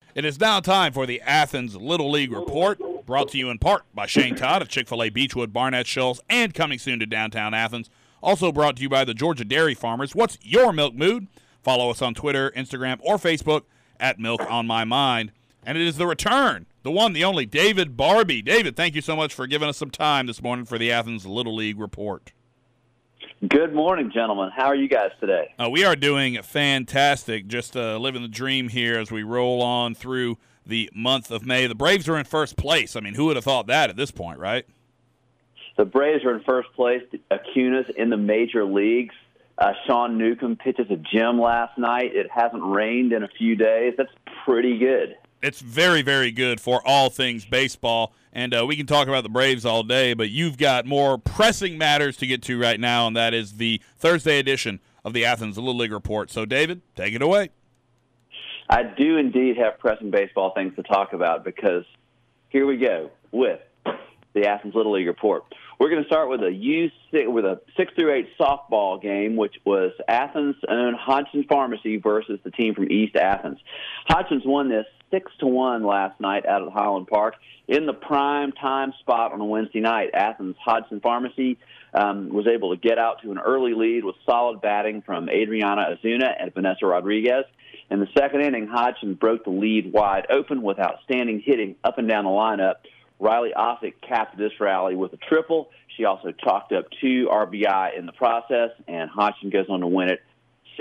It is now time for the Athens Little League Report, brought to you in part by Shane Todd of Chick-fil-A Beechwood, Barnett Shoals, and coming soon to downtown Athens. Also brought to you by the Georgia Dairy Farmers. What's your milk mood? Follow us on Twitter, Instagram, or Facebook at Milk on My Mind. And it is the return, the one, the only, David Barbie. David, thank you so much for giving us some time this morning for the Athens Little League Report. Good morning, gentlemen. How are you guys today? We are doing fantastic, just living the dream here as we roll on through the month of May. The Braves are in first place. I mean, who would have thought that at this point, right? The Braves are in first place. Acuna's in the major leagues. Sean Newcomb pitches a gem last night. It hasn't rained in a few days. That's pretty good. It's very, very good for all things baseball. And we can talk about the Braves all day, but you've got more pressing matters to get to right now, and that is the Thursday edition of the Athens Little League Report. So, David, take it away. I do indeed have pressing baseball things to talk about because here we go with the Athens Little League Report. We're going to start with a 6 through 8 softball game, which was Athens' own Hodgson Pharmacy versus the team from East Athens. Hodgson's won this 6-1 last night out at Highland Park in the prime time spot on a Wednesday night. Athens' Hodgson Pharmacy was able to get out to an early lead with solid batting from Adriana Azuna and Vanessa Rodriguez. In the second inning, Hodgson broke the lead wide open with outstanding hitting up and down the lineup. Riley Ossick capped this rally with a triple. She also chalked up 2 RBI in the process, and Hodgson goes on to win it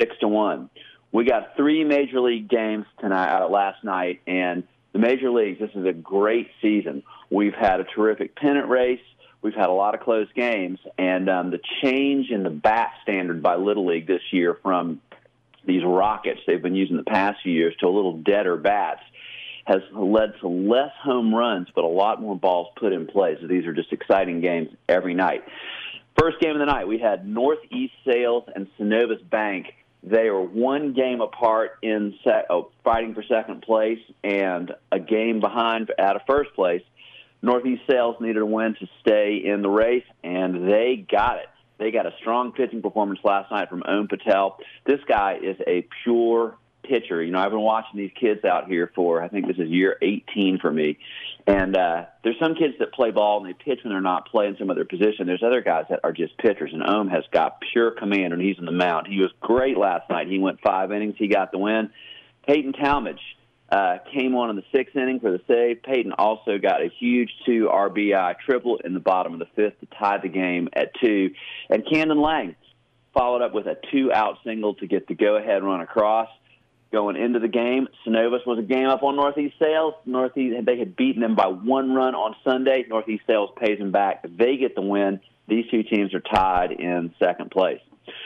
6-1. We got 3 major league games last night, and the major leagues, this is a great season. We've had a terrific pennant race. We've had a lot of close games, and the change in the bat standard by Little League this year from these rockets they've been using the past few years to a little deader bats has led to less home runs, but a lot more balls put in play. So these are just exciting games every night. First game of the night, we had Northeast Sales and Synovus Bank. They are 1 game apart in fighting for second place and a game behind out of first place. Northeast Sales needed a win to stay in the race, and they got it. They got a strong pitching performance last night from Om Patel. This guy is a pure pitcher. You know, I've been watching these kids out here for, I think this is year 18 for me. And there's some kids that play ball and they pitch when they're not playing some other position. There's other guys that are just pitchers, and Ohm has got pure command when he's in the mound. He was great last night. He went 5 innings. He got the win. Peyton Talmadge came on in the 6th inning for the save. Peyton also got a huge 2 RBI triple in the bottom of the 5th to tie the game at 2. And Camden Lang followed up with a 2-out single to get the go-ahead run across. Going into the game, Synovus was a game up on Northeast Sales. They had beaten them by 1 run on Sunday. Northeast Sales pays them back. They get the win. These 2 teams are tied in second place.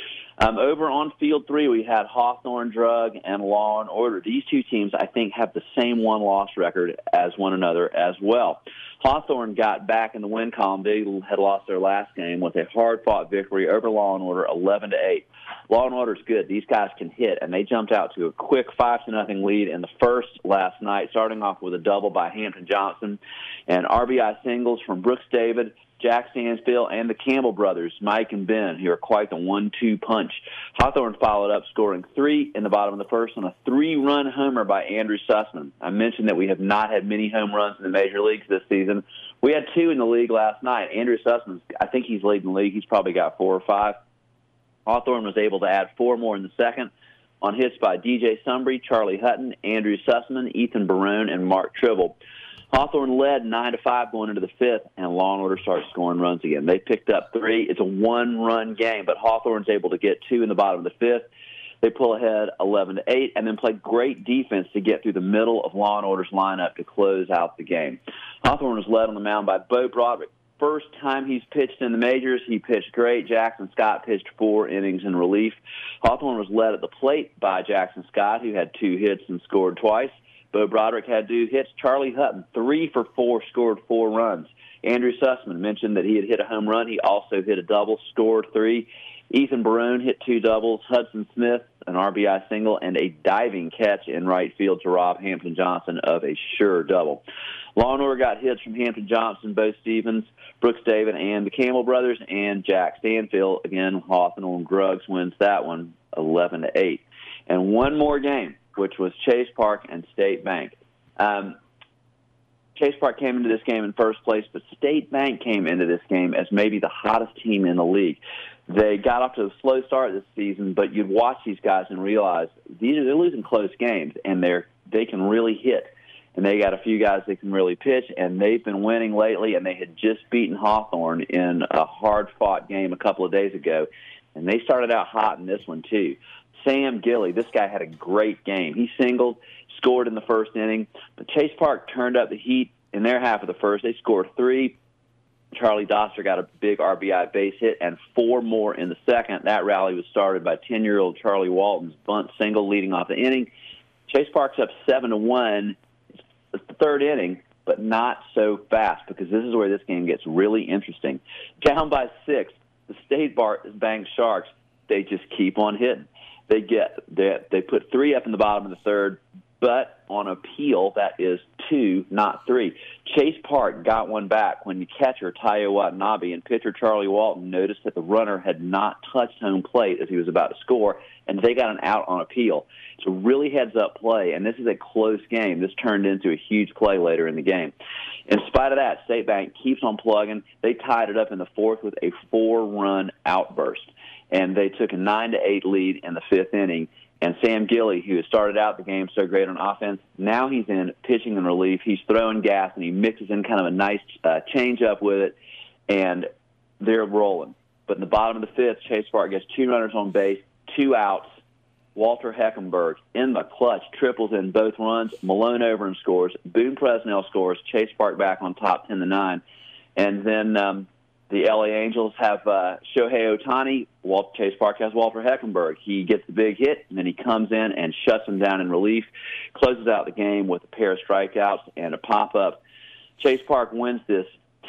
Over on Field 3, we had Hawthorne Drug and Law and Order. These 2 teams, I think, have the same one-loss record as one another as well. Hawthorne got back in the win column. They had lost their last game with a hard-fought victory over Law and Order, 11-8. Law and Order's good. These guys can hit, and they jumped out to a quick 5-0 lead in the first last night, starting off with a double by Hampton Johnson and RBI singles from Brooks David, Jack Stansfield, and the Campbell brothers, Mike and Ben, who are quite the 1-2 punch. Hawthorne followed up, scoring 3 in the bottom of the first on a 3-run homer by Andrew Sussman. I mentioned that we have not had many home runs in the major leagues this season. We had 2 in the league last night. Andrew Sussman, I think he's leading the league. He's probably got 4 or 5. Hawthorne was able to add 4 more in the second on hits by DJ Sumbry, Charlie Hutton, Andrew Sussman, Ethan Barone, and Mark Tribble. Hawthorne led 9-5 going into the 5th, and Law and Order started scoring runs again. They picked up 3. It's a 1-run game, but Hawthorne's able to get 2 in the bottom of the 5th. They pull ahead 11-8, and then play great defense to get through the middle of Law and Order's lineup to close out the game. Hawthorne was led on the mound by Bo Broderick. First time he's pitched in the majors, he pitched great. Jackson Scott pitched 4 innings in relief. Hawthorne was led at the plate by Jackson Scott, who had 2 hits and scored twice. Bo Broderick had 2 hits. Charlie Hutton, 3 for 4, scored 4 runs. Andrew Sussman mentioned that he had hit a home run. He also hit a double, scored 3. Ethan Barone hit 2 doubles. Hudson Smith, an RBI single, and a diving catch in right field to rob Hampton Johnson of a sure double. Law and Order got hits from Hampton Johnson, Bo Stevens, Brooks David, and the Campbell brothers, and Jack Stanfield. Again, Hawthorne Drugs wins that one 11-8. And one more game, which was Chase Park and State Bank. Chase Park came into this game in first place, but State Bank came into this game as maybe the hottest team in the league. They got off to a slow start this season, but you'd watch these guys and realize they're losing close games, and they can really hit. And they got a few guys that can really pitch, and they've been winning lately, and they had just beaten Hawthorne in a hard-fought game a couple of days ago. And they started out hot in this one, too. Sam Gilly, this guy had a great game. He singled, scored in the first inning, but Chase Park turned up the heat in their half of the first. They scored 3. Charlie Doster got a big RBI base hit and 4 more in the second. That rally was started by 10-year-old Charlie Walton's bunt single leading off the inning. Chase Park's up 7-1. It's the third inning, but not so fast, because this is where this game gets really interesting. Down by 6, the State Bank Sharks, they just keep on hitting. They put 3 up in the bottom of the third, but on appeal, that is 2, not 3. Chase Park got one back when the catcher, Tayo Watanabe, and pitcher Charlie Walton noticed that the runner had not touched home plate as he was about to score, and they got an out on appeal. It's a really heads-up play, and this is a close game. This turned into a huge play later in the game. In spite of that, State Bank keeps on plugging. They tied it up in the fourth with a 4-run outburst, and they took a 9-8 lead in the fifth inning. And Sam Gilly, who had started out the game so great on offense, now he's in pitching and relief. He's throwing gas, and he mixes in kind of a nice change-up with it, and they're rolling. But in the bottom of the fifth, Chase Park gets 2 runners on base, 2 outs. Walter Heckenberg in the clutch triples in both runs. Malone over and scores. Boone Presnell scores. Chase Park back on top 10-9. And then the LA Angels have Shohei Ohtani. Chase Park has Walter Heckenberg. He gets the big hit, and then he comes in and shuts him down in relief, closes out the game with a pair of strikeouts and a pop-up. Chase Park wins this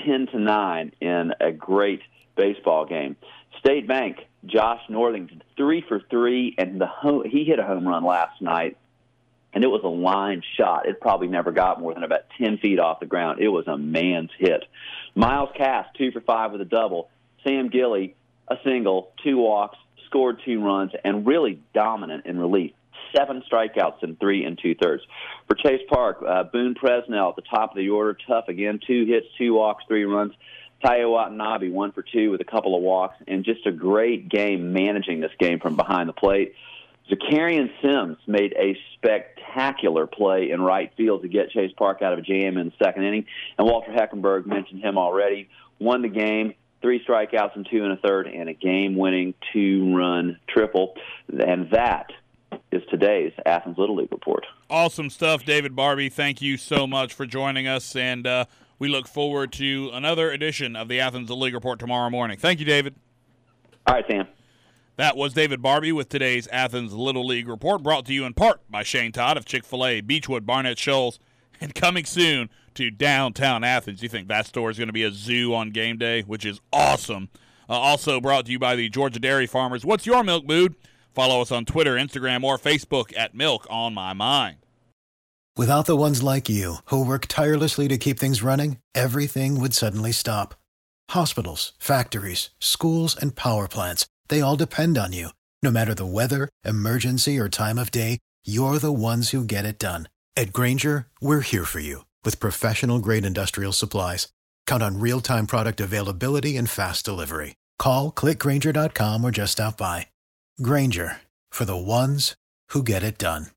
10-9 in a great baseball game. State Bank, Josh Northington, 3 for 3, and he hit a home run last night, and it was a line shot. It probably never got more than about 10 feet off the ground. It was a man's hit. Miles Cass, 2 for 5 with a double. Sam Gilly, a single, 2 walks, scored 2 runs, and really dominant in relief. 7 strikeouts in 3 2/3. For Chase Park, Boone Presnell at the top of the order, tough again, 2 hits, 2 walks, 3 runs. Tayo Watanabe, 1 for 2 with a couple of walks, and just a great game managing this game from behind the plate. Zakarian Sims made a spectacular play in right field to get Chase Park out of a jam in the second inning, and Walter Heckenberg, mentioned him already, won the game, 3 strikeouts and 2 1/3, and a game-winning 2-run triple. And that is today's Athens Little League Report. Awesome stuff, David Barbie. Thank you so much for joining us, and we look forward to another edition of the Athens Little League Report tomorrow morning. Thank you, David. All right, Sam. That was David Barbie with today's Athens Little League Report, brought to you in part by Shane Todd of Chick-fil-A, Beechwood, Barnett Shoals, and coming soon to downtown Athens. You think that store is going to be a zoo on game day, which is awesome. Also brought to you by the Georgia Dairy Farmers. What's your milk mood? Follow us on Twitter, Instagram, or Facebook at Milk on My Mind. Without the ones like you, who work tirelessly to keep things running, everything would suddenly stop. Hospitals, factories, schools, and power plants, they all depend on you. No matter the weather, emergency, or time of day, you're the ones who get it done. At Grainger, we're here for you with professional-grade industrial supplies. Count on real-time product availability and fast delivery. Call, click Grainger.com, or just stop by. Grainger, for the ones who get it done.